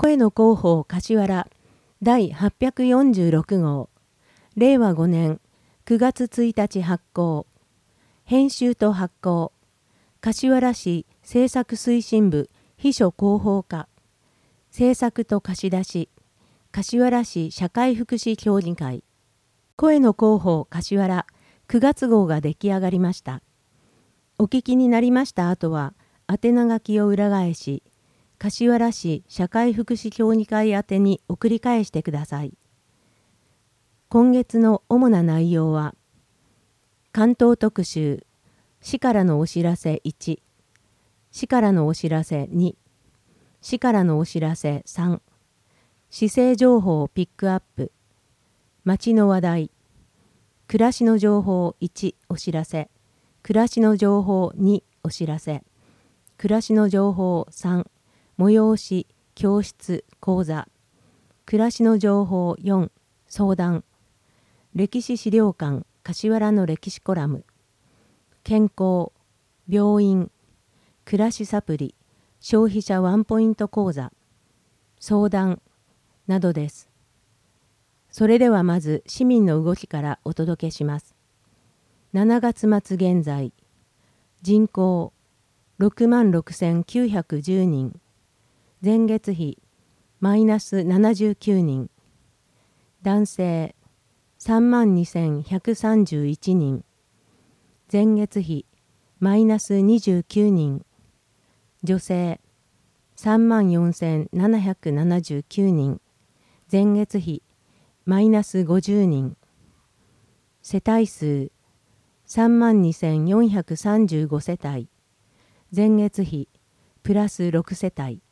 声の広報柏原第846号令和5年9月1日発行編集と発行柏原市政策推進部秘書広報課政策と貸し出し柏原市社会福祉協議会声の広報柏原9月号が出来上がりました。お聞きになりました後は宛名書きを裏返し柏原市社会福祉協議会宛てに送り返してください。今月の主な内容は関東特集市からのお知らせ1市からのお知らせ2市からのお知らせ3市政情報をピックアップ町の話題暮らしの情報1お知らせ暮らしの情報2お知らせ暮らしの情報3催し教室講座暮らしの情報4相談歴史資料館柏原の歴史コラム健康病院暮らしサプリ消費者ワンポイント講座相談などです。それではまず市民の動きからお届けします。7月末現在人口66,910人前月比マイナス79人男性32,131人前月比マイナス29人女性34,779人前月比マイナス50人世帯数32,435世帯前月比プラス6世帯